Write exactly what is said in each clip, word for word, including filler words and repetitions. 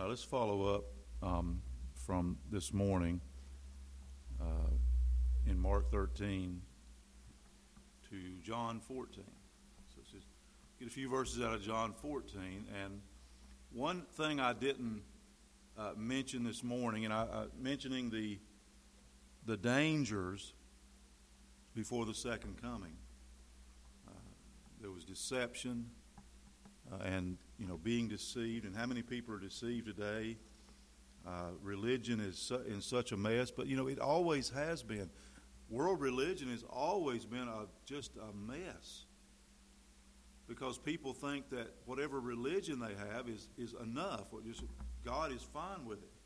Uh, let's follow up um, from this morning uh, in Mark thirteen to John fourteen. So let's just get a few verses out of John fourteen. And one thing I didn't uh, mention this morning, and I, I mentioning the the dangers before the second coming. Uh, there was deception. Uh, and, you know, being deceived, and how many people are deceived today. Uh, religion is su- in such a mess, but, you know, it always has been. World religion has always been a, just a mess because people think that whatever religion they have is, is enough, or just God is fine with it.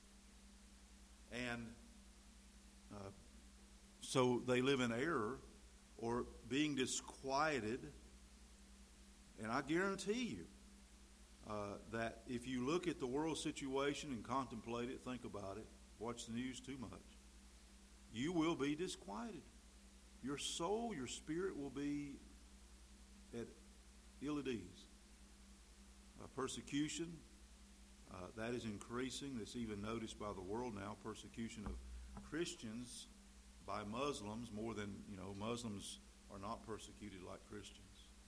And uh, so they live in error or being disquieted. And I guarantee you uh, that if you look at the world situation and contemplate it, think about it, watch the news too much, you will be disquieted. Your soul, your spirit will be at ill at ease. Uh, persecution, uh, that is increasing. That's even noticed by the world now. Persecution of Christians by Muslims more than, you know, Muslims are not persecuted like Christians.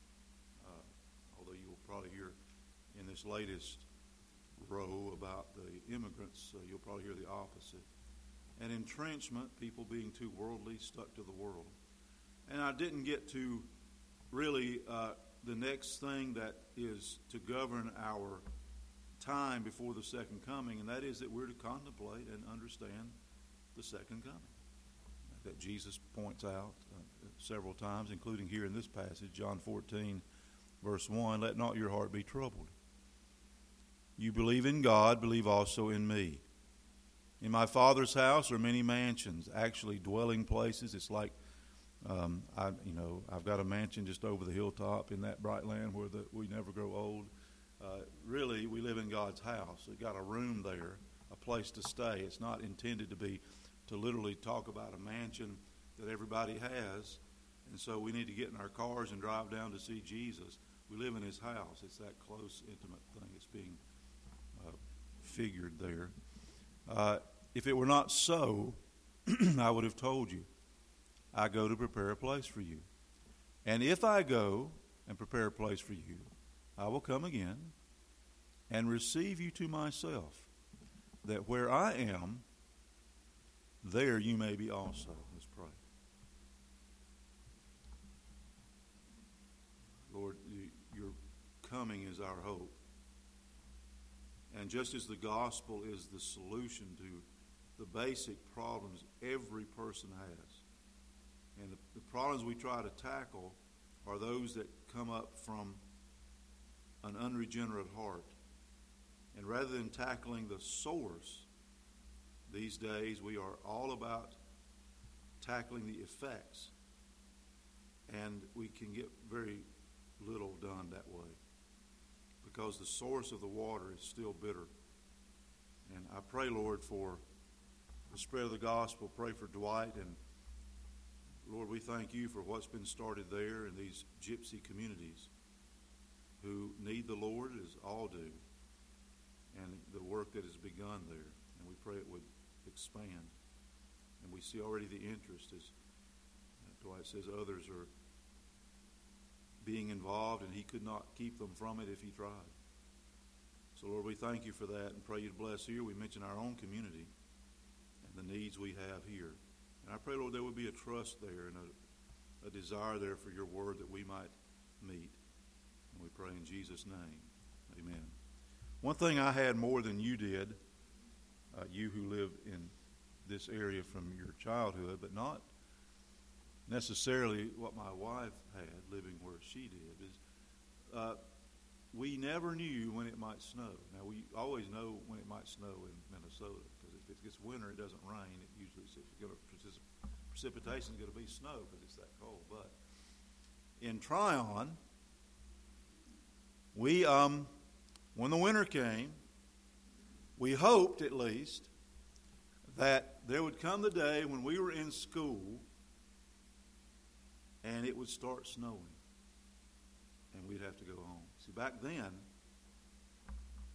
Although you will probably hear in this latest row about the immigrants, uh, you'll probably hear the opposite. And entrenchment, people being too worldly, stuck to the world. And I didn't get to really uh, the next thing that is to govern our time before the second coming, and that is that we're to contemplate and understand the second coming. That Jesus points out uh, several times, including here in this passage, John fourteen, verse one, let not your heart be troubled. You believe in God, believe also in me. In my Father's house are many mansions, actually dwelling places. It's like, um, I, you know, I've got a mansion just over the hilltop in that bright land where the, we never grow old. Uh, really, we live in God's house. We've got a room there, a place to stay. It's not intended to be, to literally talk about a mansion that everybody has. And so we need to get in our cars and drive down to see Jesus. We live in his house. It's that close, intimate thing that's being uh, figured there. Uh, if it were not so, I would have told you, I go to prepare a place for you. And if I go and prepare a place for you, I will come again and receive you to myself, that where I am, there you may be also. Let's pray. Lord, your coming is our hope. And just as the gospel is the solution to the basic problems every person has, and the, the problems we try to tackle are those that come up from an unregenerate heart. And rather than tackling the source, these days we are all about tackling the effects. And we can get very little done that way because the source of the water is still bitter. And I pray, Lord, for the spread of the gospel. Pray for Dwight. And Lord, we thank you for what's been started there in these gypsy communities who need the Lord, as all do, and the work that has begun there. And we pray it would expand. And we see already the interest, as Dwight says, others are being involved, and he could not keep them from it if he tried. So, Lord, we thank you for that and pray you'd bless here. We mention our own community and the needs we have here. And I pray, Lord, there would be a trust there and a, a desire there for your word that we might meet. And we pray in Jesus' name. Amen. One thing I had more than you did, uh, you who live in this area from your childhood, but not necessarily what my wife had living where she did, is uh, we never knew when it might snow. Now, we always know when it might snow in Minnesota, because if it gets winter, it doesn't rain. It usually, if it's going to, precipitation is going to be snow because it's that cold. But in Tryon, we, um, when the winter came, we hoped at least that there would come the day when we were in school and it would start snowing, and we'd have to go home. See, back then, uh, if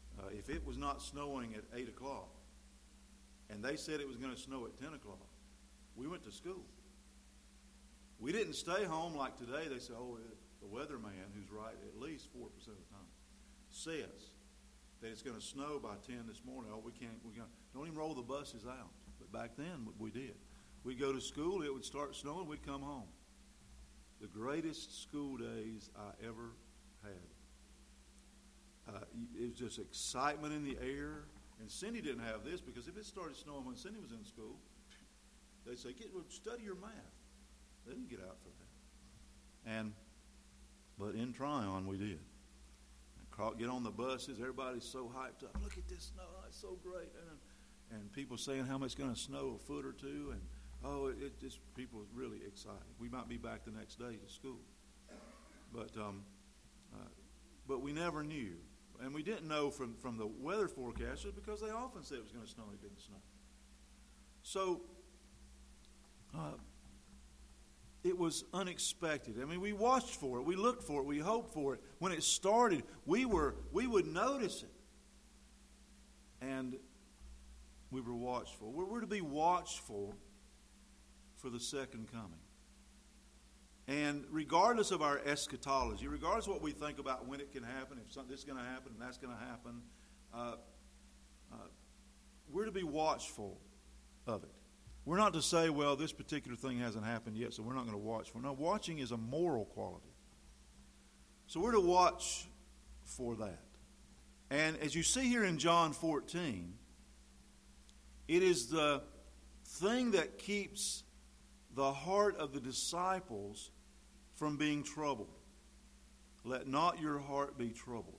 if it was not snowing at eight o'clock, and they said it was going to snow at ten o'clock, we went to school. We didn't stay home like today. They say, oh, the weatherman, who's right at least four percent of the time, says that it's going to snow by ten this morning. Oh, we can't, we can't, don't even roll the buses out. But back then, we did. We'd go to school, it would start snowing, we'd come home. The greatest school days I ever had. Uh, it was just excitement in the air. And Cindy didn't have this, because if it started snowing when Cindy was in school, they'd say, "Get, well, study your math." They didn't get out for that. And, but in Tryon, we did. Get on the buses, everybody's so hyped up. Look at this snow, oh, it's so great. And, and people saying how much it's going to snow, a foot or two. And, oh, it, it just, people are really excited. We might be back the next day to school. But, um, uh, but we never knew. And we didn't know from, from the weather forecasters, because they often said it was going to snow and it didn't snow. So, uh, it was unexpected. I mean, we watched for it. We looked for it. We hoped for it. When it started, we were we would notice it. And we were watchful. We're, we're to be watchful for the second coming. And regardless of our eschatology, regardless of what we think about when it can happen, if something, this is going to happen and that's going to happen, uh, uh, we're to be watchful of it. We're not to say, well, this particular thing hasn't happened yet, so we're not going to watch for it. No, watching is a moral quality. So we're to watch for that. And as you see here in John fourteen, it is the thing that keeps the heart of the disciples from being troubled. Let not your heart be troubled.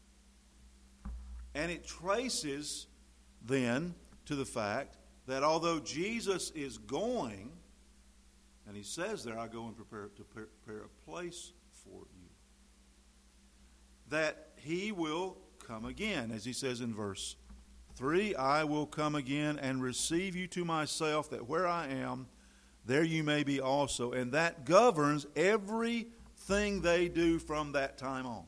And it traces then to the fact that although Jesus is going, and he says there, I go and prepare to prepare a place for you, that he will come again. As he says in verse three, I will come again and receive you to myself, that where I am, there you may be also. And that governs everything they do from that time on.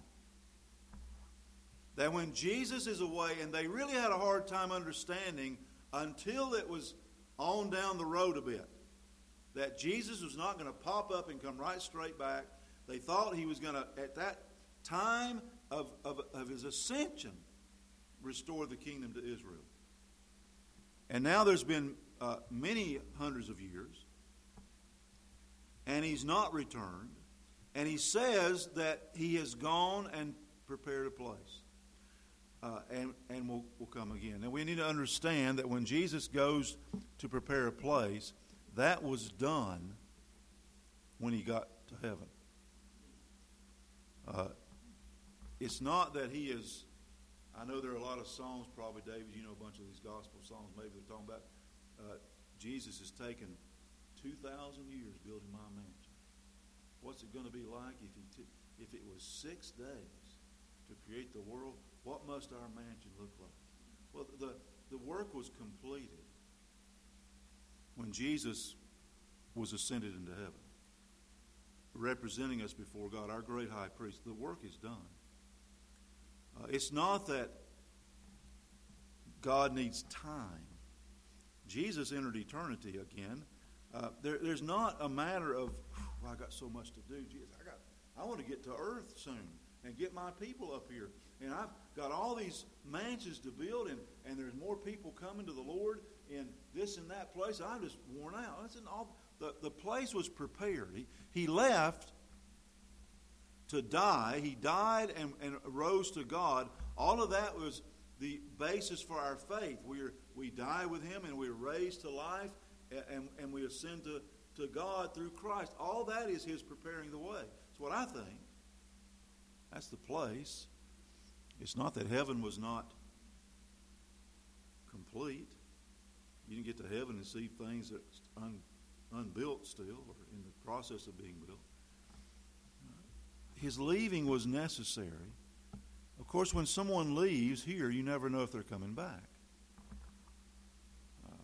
That when Jesus is away, and they really had a hard time understanding until it was on down the road a bit, that Jesus was not going to pop up and come right straight back. They thought he was going to, at that time of, of, of his ascension, restore the kingdom to Israel. And now there's been uh, many hundreds of years, and he's not returned. And he says that he has gone and prepared a place. Uh, and and will will come again. Now we need to understand that when Jesus goes to prepare a place, that was done when he got to heaven. Uh, it's not that he is, I know there are a lot of songs, probably, David, you know a bunch of these gospel songs, maybe they're talking about uh, Jesus has taken two thousand years building my mansion. What's it going to be like if he t- if it was six days to create the world? What must our mansion look like? Well, the, the work was completed when Jesus was ascended into heaven, representing us before God, our great high priest. The work is done. Uh, it's not that God needs time. Jesus entered eternity again. Uh, there, there's not a matter of, well, I got so much to do. Jesus, I got, I want to get to earth soon and get my people up here. And I've got all these mansions to build, and, and there's more people coming to the Lord in this and that place. I'm just worn out. That's all, the, the place was prepared. He, he left to die. He died and, and rose to God. All of that was the basis for our faith. We are, we die with him, and we're raised to life, and, and we ascend to, to God through Christ. All that is his preparing the way. That's what I think. That's the place. It's not that heaven was not complete. You didn't get to heaven and see things that's un, unbuilt still, or in the process of being built. His leaving was necessary. Of course, when someone leaves here, you never know if they're coming back. Uh,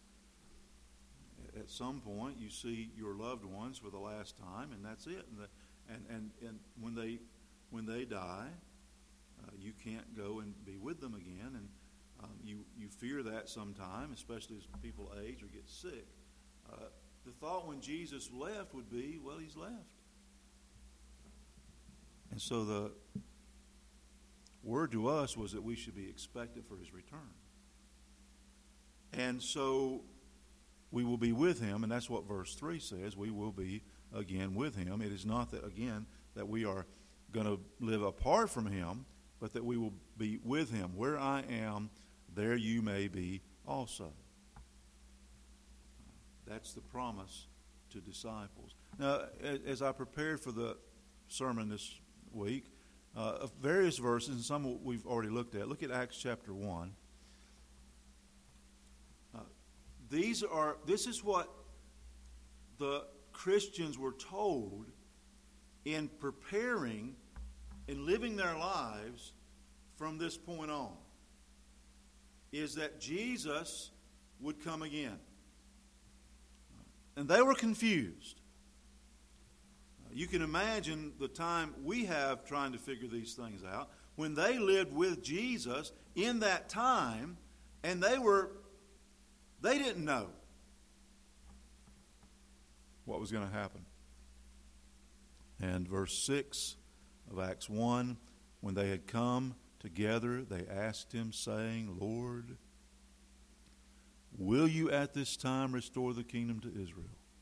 at some point, you see your loved ones for the last time, and that's it. And the, and, and, and when they when they die, Uh, uh, you can't go and be with them again, and um, you, you fear that sometime, especially as people age or get sick. Uh, the thought when Jesus left would be, well, he's left. And so the word to us was that we should be expectant for his return. And so we will be with him, and that's what verse three says. We will be again with him. It is not that, again, that we are going to live apart from him, but that we will be with him. Where I am, there you may be also. That's the promise to disciples. Now, as I prepared for the sermon this week, uh, various verses, and some we've already looked at. Look at Acts chapter one. Uh, these are. This is what the Christians were told in preparing and living their lives from this point on, is that Jesus would come again. And they were confused. You can imagine the time we have trying to figure these things out. When they lived with Jesus in that time, and they were, they didn't know what was going to happen. And verse six of Acts one, when they had come together, they asked him, saying, Lord, will you at this time restore the kingdom to Israel?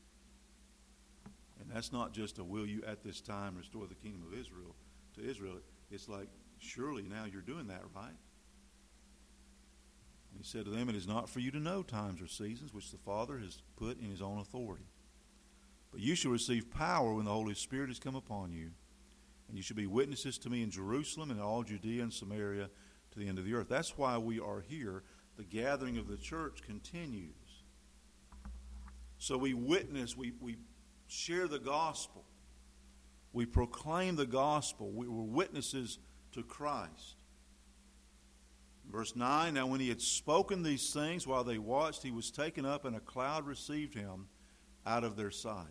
And that's not just a will you at this time restore the kingdom of Israel to Israel. It's like, surely now you're doing that, right? And he said to them, it is not for you to know times or seasons which the Father has put in his own authority. But you shall receive power when the Holy Spirit has come upon you. And you shall be witnesses to me in Jerusalem and in all Judea and Samaria to the end of the earth. That's why we are here. The gathering of the church continues. So we witness, we, we share the gospel. We proclaim the gospel. We were witnesses to Christ. Verse nine, now when he had spoken these things while they watched, he was taken up and a cloud received him out of their sight.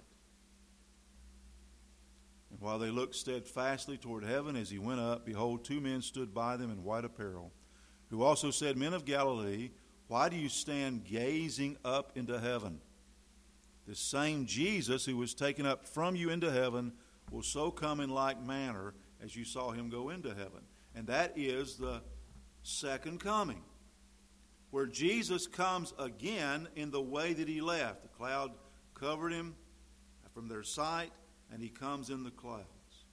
And while they looked steadfastly toward heaven as he went up, behold, two men stood by them in white apparel, who also said, Men of Galilee, why do you stand gazing up into heaven? This same Jesus who was taken up from you into heaven will so come in like manner as you saw him go into heaven. And that is the second coming, where Jesus comes again in the way that he left. The cloud covered him from their sight, and he comes in the clouds.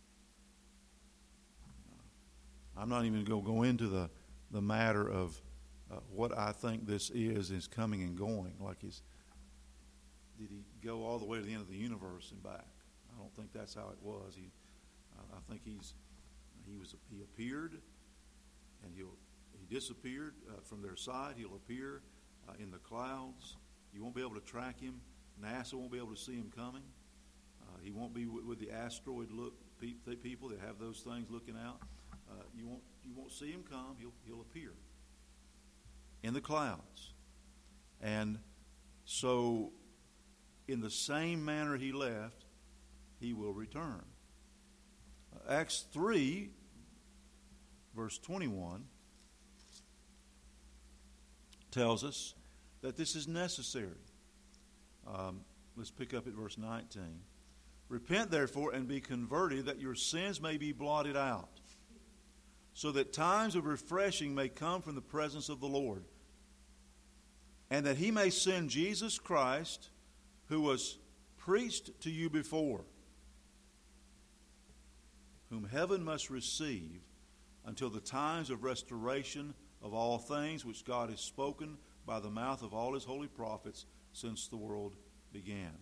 I'm not even going to go into the, the matter of uh, what I think this is, is coming and going. Like, is, did he go all the way to the end of the universe and back? I don't think that's how it was. He, uh, I think he's he was he appeared, and he'll he disappeared uh, from their sight. He'll appear uh, in the clouds. You won't be able to track him. NASA won't be able to see him coming. Uh, he won't be with, with the asteroid look pe- people that have those things looking out. Uh, you won't you won't see him come. He'll he'll appear in the clouds, and so in the same manner he left, he will return. Uh, Acts three, verse twenty-one, tells us that this is necessary. Um, let's pick up at verse nineteen. Repent, therefore, and be converted, that your sins may be blotted out, so that times of refreshing may come from the presence of the Lord, and that he may send Jesus Christ, who was preached to you before, whom heaven must receive until the times of restoration of all things which God has spoken by the mouth of all his holy prophets since the world began.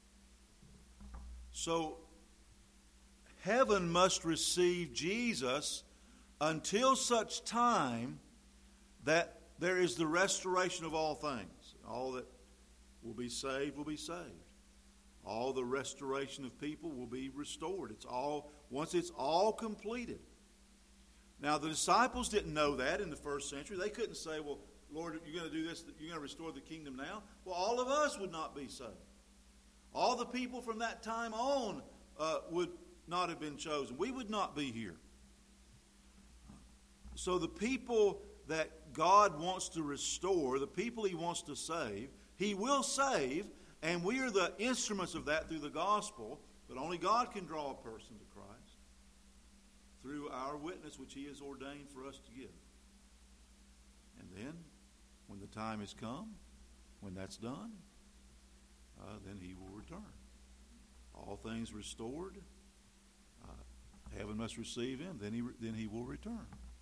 So, heaven must receive Jesus until such time that there is the restoration of all things. All that will be saved will be saved. All the restoration of people will be restored. It's all once it's all completed. Now, the disciples didn't know that in the first century. They couldn't say, well, Lord, you're going to do this, you're going to restore the kingdom now. Well, all of us would not be saved. All the people from that time on uh, would not have been chosen. We would not be here. So the people that God wants to restore, the people He wants to save, He will save, and we are the instruments of that through the gospel, but only God can draw a person to Christ through our witness which He has ordained for us to give. And then, when the time has come, when that's done, uh, then He will return. All things restored, uh, heaven must receive Him, then He, then he will return.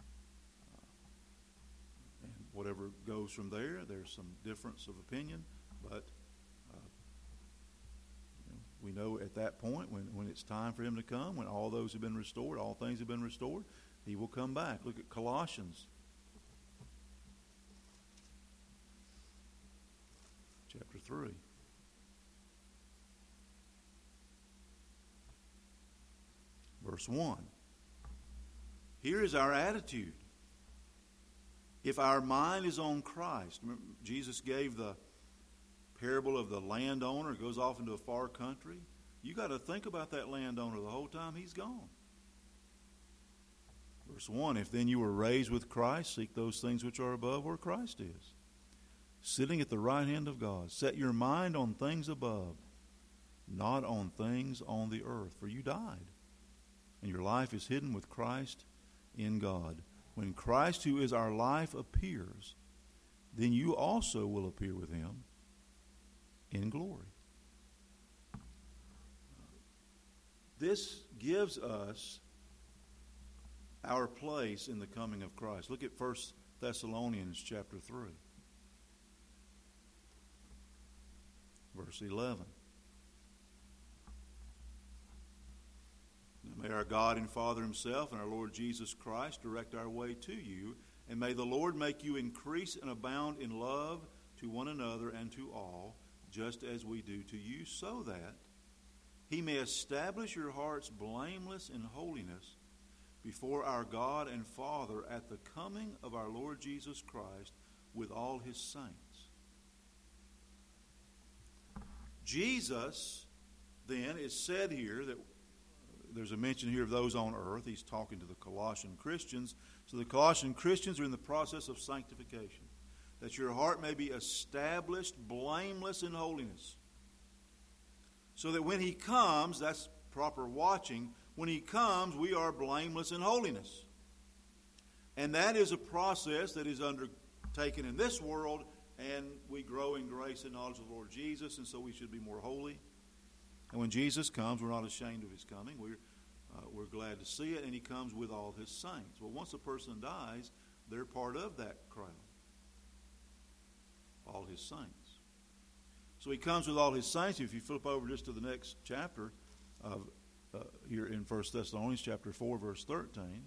And whatever goes from there, there's some difference of opinion, but uh, you know, we know at that point, when, when it's time for Him to come, when all those have been restored, all things have been restored, He will come back. Look at Colossians chapter three. Verse one. Here is our attitude. If our mind is on Christ, remember, Jesus gave the parable of the landowner who goes off into a far country. You got to think about that landowner the whole time he's gone. Verse one, if then you were raised with Christ, seek those things which are above where Christ is, sitting at the right hand of God. Set your mind on things above, not on things on the earth, for you died, and your life is hidden with Christ in God. When Christ, who is our life, appears, then you also will appear with Him in glory. This gives us our place in the coming of Christ. Look at First Thessalonians chapter three, verse eleven. Now may our God and Father Himself and our Lord Jesus Christ direct our way to you, and may the Lord make you increase and abound in love to one another and to all, just as we do to you, so that He may establish your hearts blameless in holiness before our God and Father at the coming of our Lord Jesus Christ with all His saints. Jesus, then, is said here that there's a mention here of those on earth. He's talking to the Colossian Christians. So the Colossian Christians are in the process of sanctification, that your heart may be established blameless in holiness, so that when He comes, that's proper watching, when He comes, we are blameless in holiness. And that is a process that is undertaken in this world, and we grow in grace and knowledge of the Lord Jesus, and so we should be more holy. And when Jesus comes, we're not ashamed of His coming. We're, uh, we're glad to see it, and He comes with all His saints. Well, once a person dies, they're part of that crowd, all His saints. So He comes with all His saints. If you flip over just to the next chapter of uh, here in First Thessalonians chapter four, verse thirteen.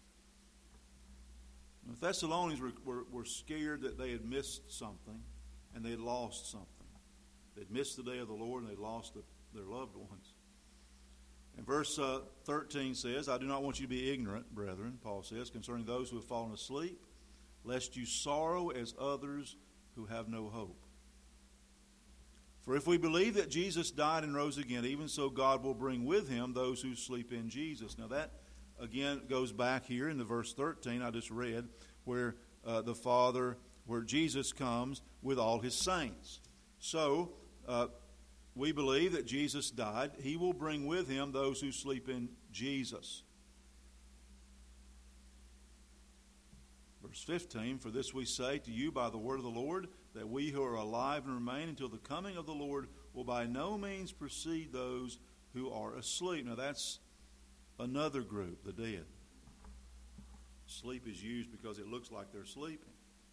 The Thessalonians were, were, were scared that they had missed something, and they had lost something. They'd missed the day of the Lord, and they'd lost the, their loved ones. And verse uh, thirteen says, I do not want you to be ignorant, brethren, Paul says, concerning those who have fallen asleep, lest you sorrow as others who have no hope. For if we believe that Jesus died and rose again, even so God will bring with Him those who sleep in Jesus. Now that, again, goes back here in the verse thirteen I just read, where uh, the Father, where Jesus comes with all His saints. So, uh, we believe that Jesus died. He will bring with Him those who sleep in Jesus. Verse fifteen, for this we say to you by the word of the Lord, that we who are alive and remain until the coming of the Lord will by no means precede those who are asleep. Now that's another group, the dead. Sleep is used because it looks like they're sleeping.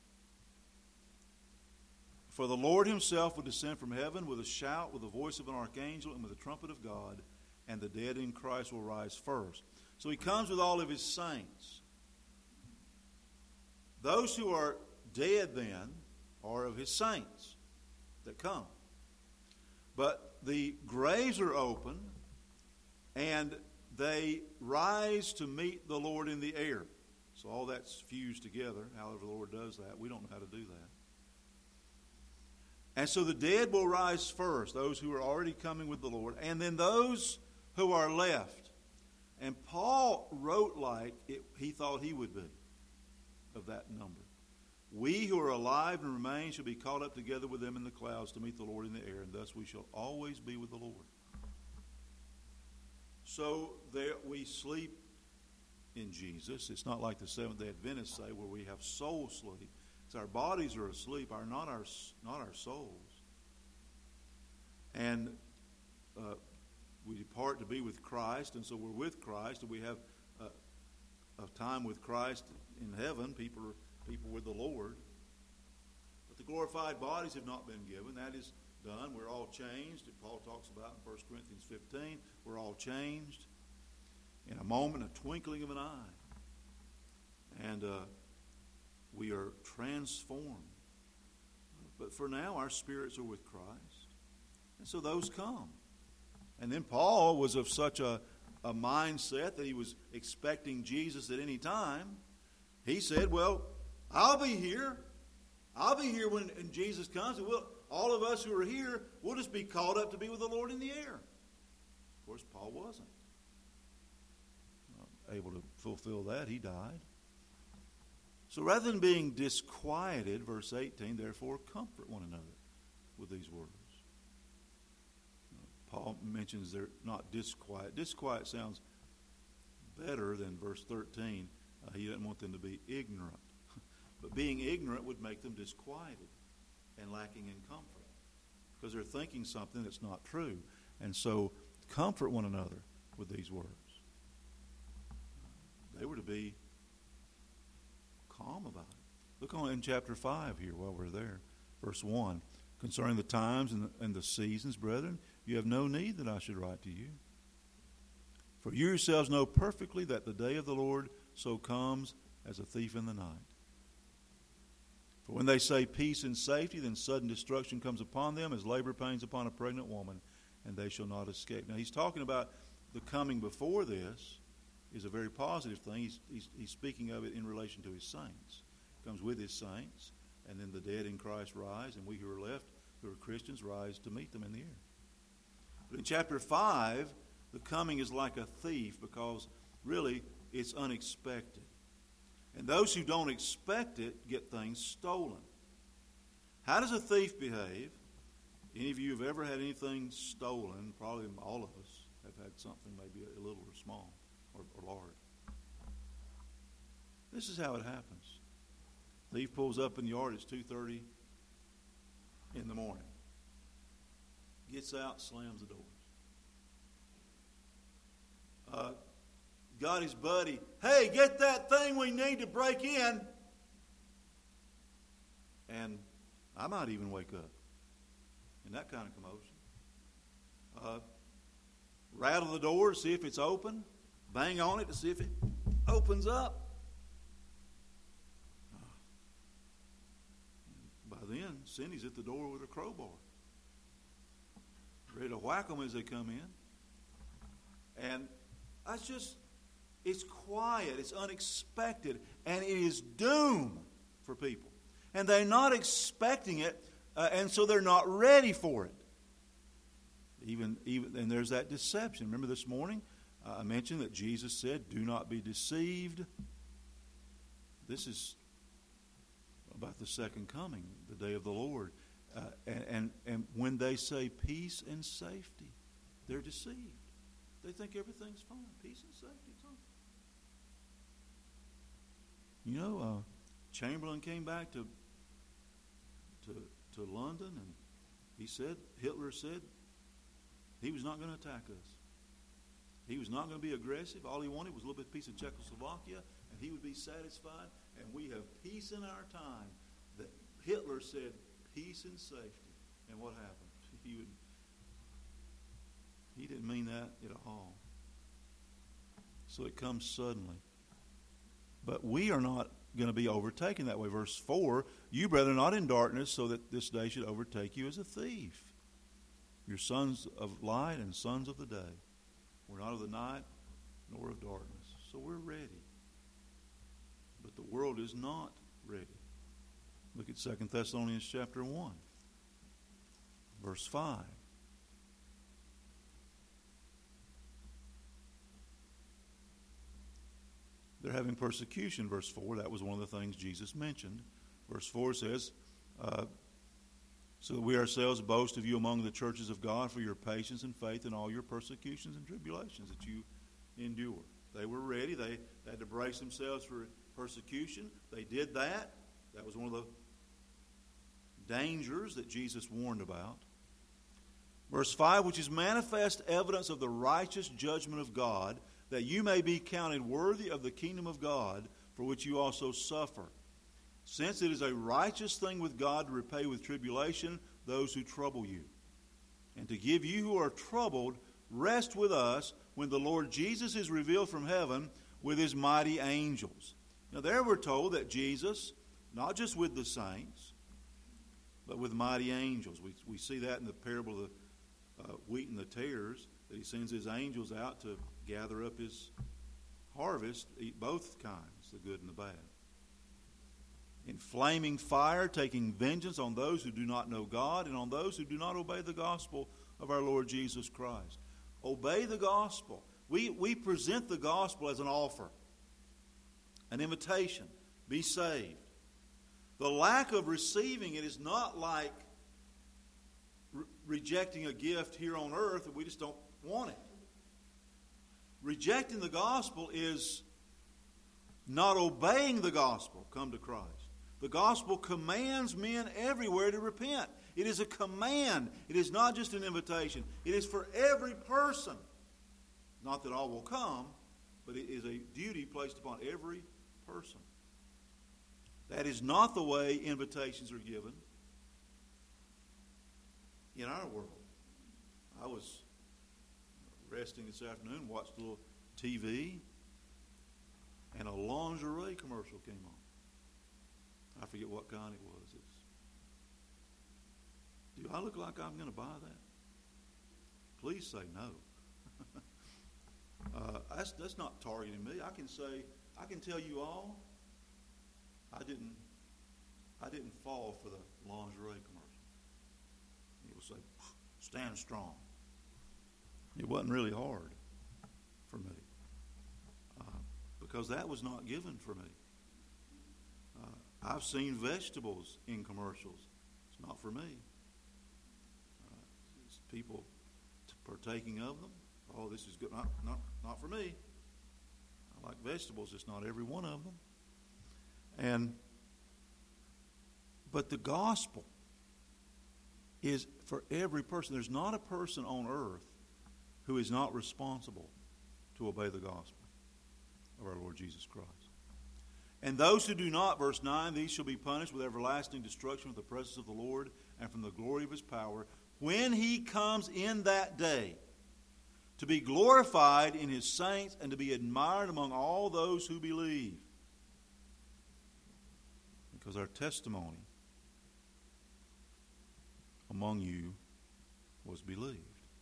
For the Lord Himself will descend from heaven with a shout, with the voice of an archangel, and with the trumpet of God, and the dead in Christ will rise first. So He comes with all of His saints. Those who are dead then are of His saints that come. But the graves are open, and they rise to meet the Lord in the air. So all that's fused together. However the Lord does that, we don't know how to do that. And so the dead will rise first, those who are already coming with the Lord, and then those who are left. And Paul wrote like it, he thought he would be. of that number. We who are alive and remain shall be caught up together with them in the clouds to meet the Lord in the air, and thus we shall always be with the Lord. So there we sleep in Jesus. It's not like the Seventh-day Adventists say where we have soul sleep. It's our bodies are asleep, our not our not our souls. And uh, we depart to be with Christ, and so we're with Christ, and we have uh, a time with Christ in heaven. People are people with the Lord. But the glorified bodies have not been given. That is done. We're all changed. Paul talks about in First Corinthians fifteen. We're all changed in a moment, a twinkling of an eye. And uh, we are transformed. But for now, our spirits are with Christ. And so those come. And then Paul was of such a, a mindset that he was expecting Jesus at any time. He said, well, I'll be here. I'll be here when, when Jesus comes. And we'll, all of us who are here, we'll just be called up to be with the Lord in the air. Of course, Paul wasn't able to fulfill that. He died. So rather than being disquieted, verse eighteen, therefore comfort one another with these words. Paul mentions they're not disquiet. Disquiet sounds better than verse thirteen. Uh, he doesn't want them to be ignorant. But being ignorant would make them disquieted and lacking in comfort because they're thinking something that's not true. And so comfort one another with these words. They were to be calm about it. Look on in chapter five here while we're there. Verse one. Concerning the times and the, and the seasons, brethren, you have no need that I should write to you. For you yourselves know perfectly that the day of the Lord so comes as a thief in the night. For when they say peace and safety, then sudden destruction comes upon them as labor pains upon a pregnant woman, and they shall not escape. Now he's talking about the coming before this is a very positive thing. He's, he's, he's speaking of it in relation to his saints. He comes with his saints, and then the dead in Christ rise, and we who are left, who are Christians, rise to meet them in the air. But in chapter five, the coming is like a thief because really it's unexpected. And those who don't expect it get things stolen. How does a thief behave? Any of you have ever had anything stolen? Probably all of us have had something maybe a little or small or, or large. This is how it happens. Thief pulls up in the yard. It's two thirty in the morning. Gets out, slams the doors. Uh, got his buddy. Hey, get that thing we need to break in. And I might even wake up in that kind of commotion. Uh, rattle the door to see if it's open. Bang on it to see if it opens up. By then, Cindy's at the door with a crowbar, ready to whack them as they come in. And that's just, it's quiet, it's unexpected, and it is doom for people. And they're not expecting it, uh, and so they're not ready for it. Even, even, and there's that deception. Remember this morning, uh, I mentioned that Jesus said, do not be deceived. This is about the second coming, the day of the Lord. Uh, and, and, and when they say peace and safety, they're deceived. They think everything's fine. Peace and safety. Fine. You know, uh, Chamberlain came back to, to, to London, and he said, Hitler said, he was not going to attack us. He was not going to be aggressive. All he wanted was a little bit of piece of Czechoslovakia, and he would be satisfied. And we have peace in our time. That Hitler said peace and safety. And what happened? He would. He didn't mean that at all. So it comes suddenly. But we are not going to be overtaken that way. Verse four, you, brethren, not in darkness, so that this day should overtake you as a thief. You're sons of light and sons of the day. We're not of the night nor of darkness. So we're ready. But the world is not ready. Look at Second Thessalonians chapter one, verse five. they're having persecution. Verse four, that was one of the things Jesus mentioned. Verse four says, uh, so that we ourselves boast of you among the churches of God for your patience and faith in all your persecutions and tribulations that you endure. They were ready. They had to brace themselves for persecution. They did that. That was one of the dangers that Jesus warned about. Verse five, which is manifest evidence of the righteous judgment of God, that you may be counted worthy of the kingdom of God, for which you also suffer. Since it is a righteous thing with God to repay with tribulation those who trouble you, and to give you who are troubled rest with us when the Lord Jesus is revealed from heaven with his mighty angels. Now there we're told that Jesus, not just with the saints, but with mighty angels. We, we see that in the parable of the uh, wheat and the tares, that he sends his angels out to gather up his harvest, eat both kinds, the good and the bad. In flaming fire, taking vengeance on those who do not know God and on those who do not obey the gospel of our Lord Jesus Christ. Obey the gospel. We, we present the gospel as an offer, an invitation. Be saved. The lack of receiving it is not like re- rejecting a gift here on earth that we just don't want it. Rejecting the gospel is not obeying the gospel. Come to Christ. The gospel commands men everywhere to repent. It is a command. It is not just an invitation. It is for every person. Not that all will come, but it is a duty placed upon every person. That is not the way invitations are given in our world. I was resting this afternoon, watched a little T V, and a lingerie commercial came on. I forget what kind it was. It's, do I look like I'm going to buy that? Please say no. uh, that's, that's not targeting me. I can say, I can tell you all, I didn't, I didn't fall for the lingerie commercial. It will say, stand strong. It wasn't really hard for me uh, because that was not given for me. Uh, I've seen vegetables in commercials. It's not for me. Uh, it's people t- partaking of them. Oh, this is good. Not, not, not for me. I like vegetables, just not every one of them. And but the gospel is for every person. There's not a person on earth who is not responsible to obey the gospel of our Lord Jesus Christ. And those who do not, verse nine, these shall be punished with everlasting destruction with the presence of the Lord and from the glory of his power, when he comes in that day to be glorified in his saints and to be admired among all those who believe. Because our testimony among you was believed.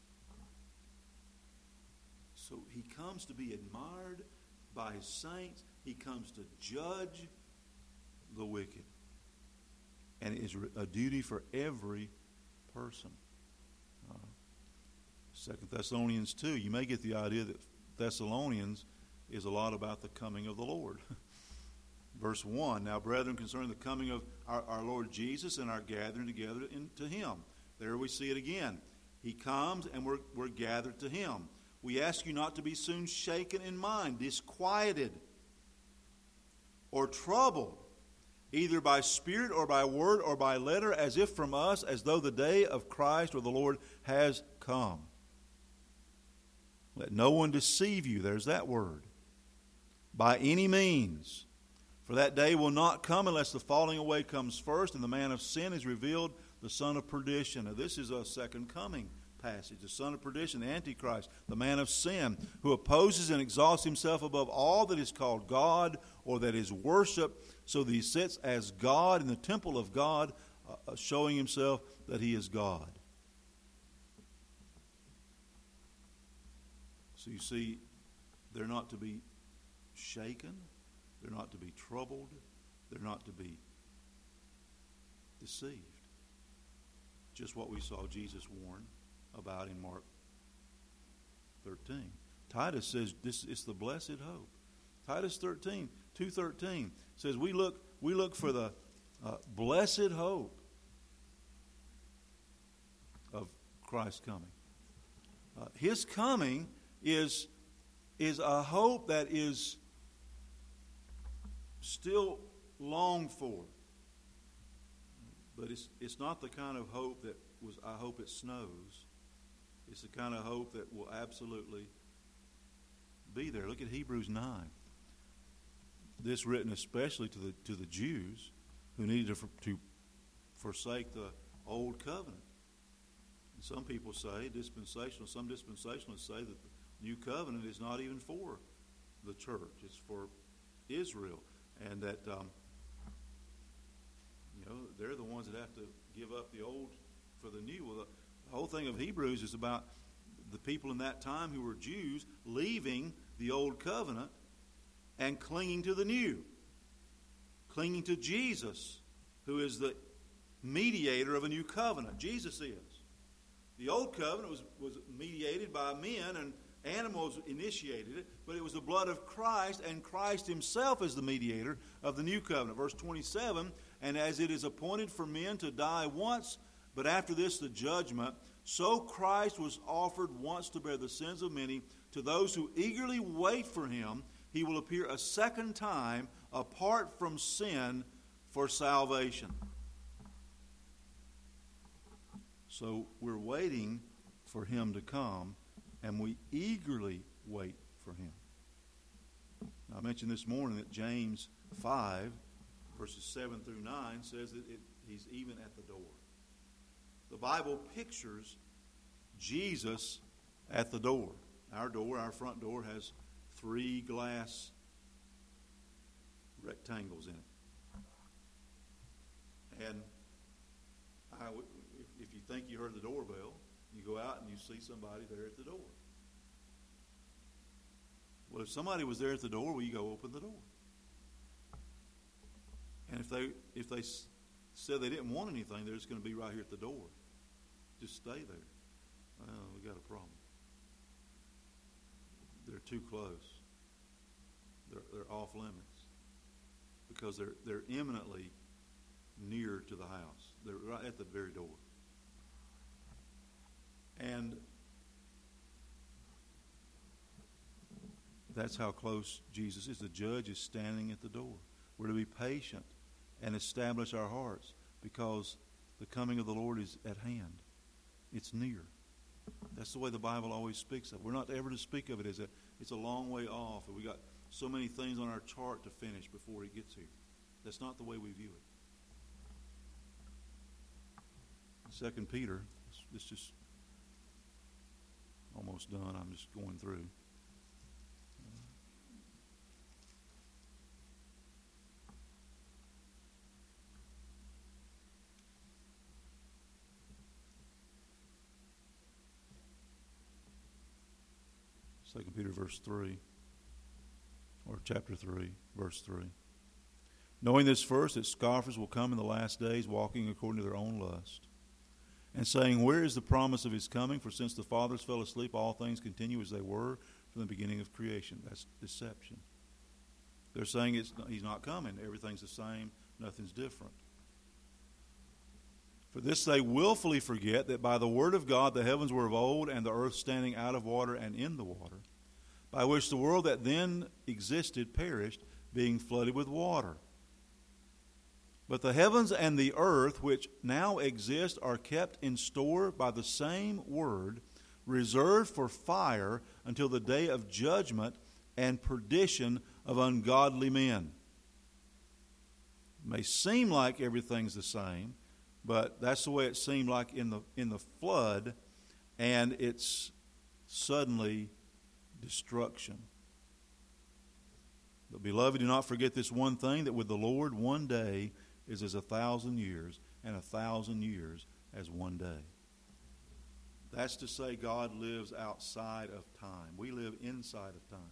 So he comes to be admired by his saints. He comes to judge the wicked. And it is a duty for every person. Uh, Second Thessalonians two, you may get the idea that Thessalonians is a lot about the coming of the Lord. Verse one, now brethren, concerning the coming of our, our Lord Jesus and our gathering together into him. There we see it again. He comes and we're, we're gathered to him. We ask you not to be soon shaken in mind, disquieted, or troubled, either by spirit or by word or by letter, as if from us, as though the day of Christ or the Lord has come. Let no one deceive you, there's that word, by any means. For that day will not come unless the falling away comes first, and the man of sin is revealed, the son of perdition. Now this is a second coming passage. The son of perdition, the Antichrist, the man of sin, who opposes and exalts himself above all that is called God or that is worshipped, so that he sits as God in the temple of God, uh, showing himself that he is God. So you see, they're not to be shaken. They're not to be troubled. They're not to be deceived. Just what we saw Jesus warn about in Mark thirteen. Titus says this is the blessed hope Titus thirteen, two thirteen says we look, we look for the uh, blessed hope of Christ's coming. Uh, his coming is, is a hope that is still longed for. But it's, it's not the kind of hope that was, I hope it snows. It's the kind of hope that will absolutely be there. Look at Hebrews nine. This written especially to the to the Jews who needed to, to forsake the old covenant. And some people say, dispensational, some dispensationalists say that the new covenant is not even for the church. It's for Israel. And that, um, you know, they're the ones that have to give up the old for the new. Well, the, the whole thing of Hebrews is about the people in that time who were Jews leaving the old covenant and clinging to the new. Clinging to Jesus, who is the mediator of a new covenant. Jesus is. The old covenant was, was mediated by men, and animals initiated it, but it was the blood of Christ, and Christ himself is the mediator of the new covenant. Verse twenty-seven, and as it is appointed for men to die once, but after this the judgment, so Christ was offered once to bear the sins of many. To those who eagerly wait for him, he will appear a second time apart from sin for salvation. So we're waiting for him to come, and we eagerly wait for him. Now, I mentioned this morning that James five, verses seven through nine, says that it, he's even at the door. The Bible pictures Jesus at the door. Our door, our front door, has three glass rectangles in it. And I, if, if you think you heard the doorbell, you go out and you see somebody there at the door. Well, if somebody was there at the door, well, you go open the door. And if they if they said they didn't want anything, they're just going to be right here at the door. Just stay there. Well, we got a problem. They're too close. They're, they're off limits because they're they're imminently near to the house. They're right at the very door. And that's how close Jesus is. The judge is standing at the door. We're to be patient and establish our hearts because the coming of the Lord is at hand. It's near. That's the way the Bible always speaks of it. We're not ever to speak of it as a, it's a long way off, and we got so many things on our chart to finish before he gets here. That's not the way we view it. Second Peter, it's just almost done. I'm just going through. Second Peter verse three, or chapter three, verse three. Knowing this first, that scoffers will come in the last days, walking according to their own lust, and saying, where is the promise of his coming? For since the fathers fell asleep, all things continue as they were from the beginning of creation. That's deception. They're saying it's not, he's not coming. Everything's the same. Nothing's different. For this they willfully forget that by the word of God the heavens were of old, and the earth standing out of water and in the water, by which the world that then existed perished, being flooded with water. But the heavens and the earth which now exist are kept in store by the same word, reserved for fire until the day of judgment and perdition of ungodly men. It may seem like everything's the same, but that's the way it seemed like in the in the flood, and it's suddenly destruction. But beloved, do not forget this one thing, that with the Lord one day is as a thousand years, and a thousand years as one day. That's to say God lives outside of time. We live inside of time.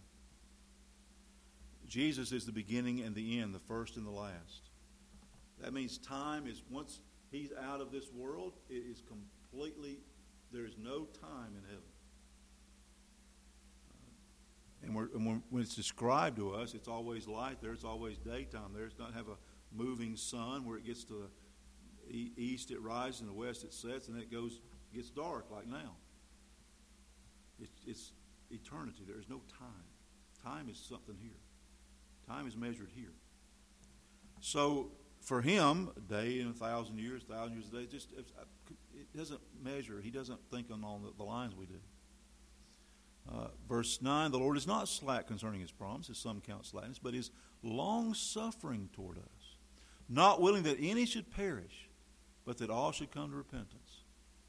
Jesus is the beginning and the end, the first and the last. That means time is, once he's out of this world, it is completely, there is no time in heaven. And, we're, and when, when it's described to us, it's always light there. It's always daytime there. It doesn't have a moving sun where it gets to the e- east it rises and the west it sets, and then it goes gets dark like now. It's, it's eternity. There is no time. Time is something here. Time is measured here. So for him, a day in a thousand years, a thousand years a day, just it doesn't measure. He doesn't think on all the, the lines we do. Uh, verse nine, the Lord is not slack concerning his promise, as some count slackness, but is long-suffering toward us, not willing that any should perish, but that all should come to repentance.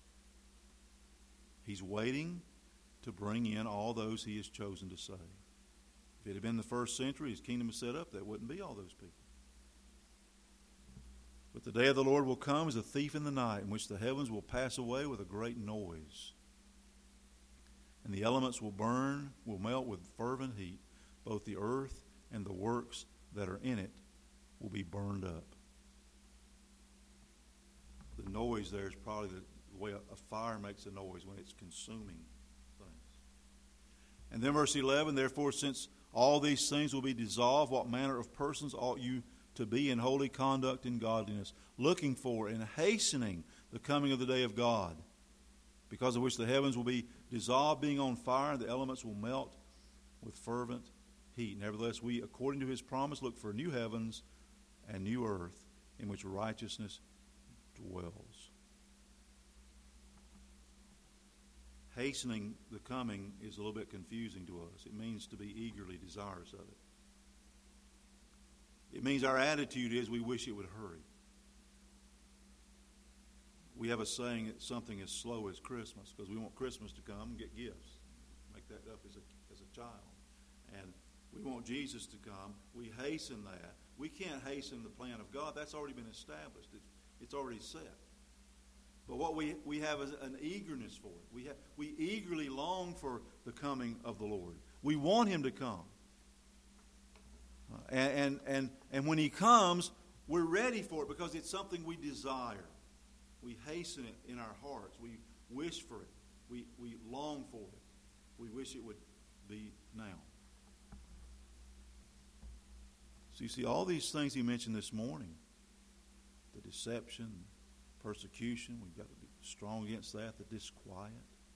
He's waiting to bring in all those he has chosen to save. If it had been the first century, his kingdom was set up, there wouldn't be all those people. But the day of the Lord will come as a thief in the night, in which the heavens will pass away with a great noise, and the elements will burn, will melt with fervent heat. Both the earth and the works that are in it will be burned up. The noise there is probably the way a fire makes a noise when it's consuming things. And then verse eleven, therefore, since all these things will be dissolved, what manner of persons ought you to be in holy conduct and godliness, looking for and hastening the coming of the day of God, because of which the heavens will be dissolved, being on fire, and the elements will melt with fervent heat. Nevertheless, we, according to his promise, look for new heavens and new earth, in which righteousness dwells. Hastening the coming is a little bit confusing to us. It means to be eagerly desirous of it. It means our attitude is we wish it would hurry. We have a saying that something as slow as Christmas, because we want Christmas to come and get gifts. Make that up as a, as a child. And we want Jesus to come. We hasten that. We can't hasten the plan of God. That's already been established. It's, it's already set. But what we, we have is an eagerness for it. We, have, we eagerly long for the coming of the Lord. We want him to come. Uh, and, and, and, and when he comes, we're ready for it because it's something we desire. We hasten it in our hearts. We wish for it. We, we long for it. We wish it would be now. So you see, all these things he mentioned this morning, the deception, persecution, we've got to be strong against that, the disquiet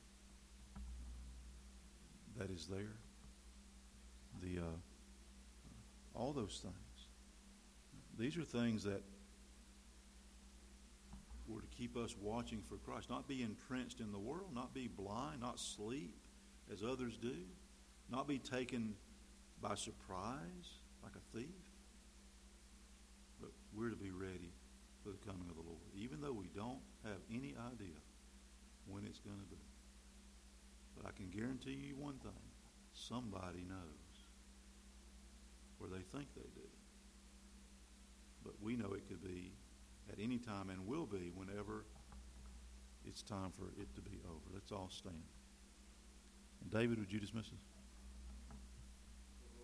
that is there, the uh, all those things. These are things that were to keep us watching for Christ, not be entrenched in the world, not be blind, not sleep as others do, not be taken by surprise like a thief, but we're to be ready for the coming of the Lord, even though we don't have any idea when it's going to be. But I can guarantee you one thing, somebody knows, or they think they do. But we know it could be at any time and will be whenever it's time for it to be over. Let's all stand. And David, would you dismiss us?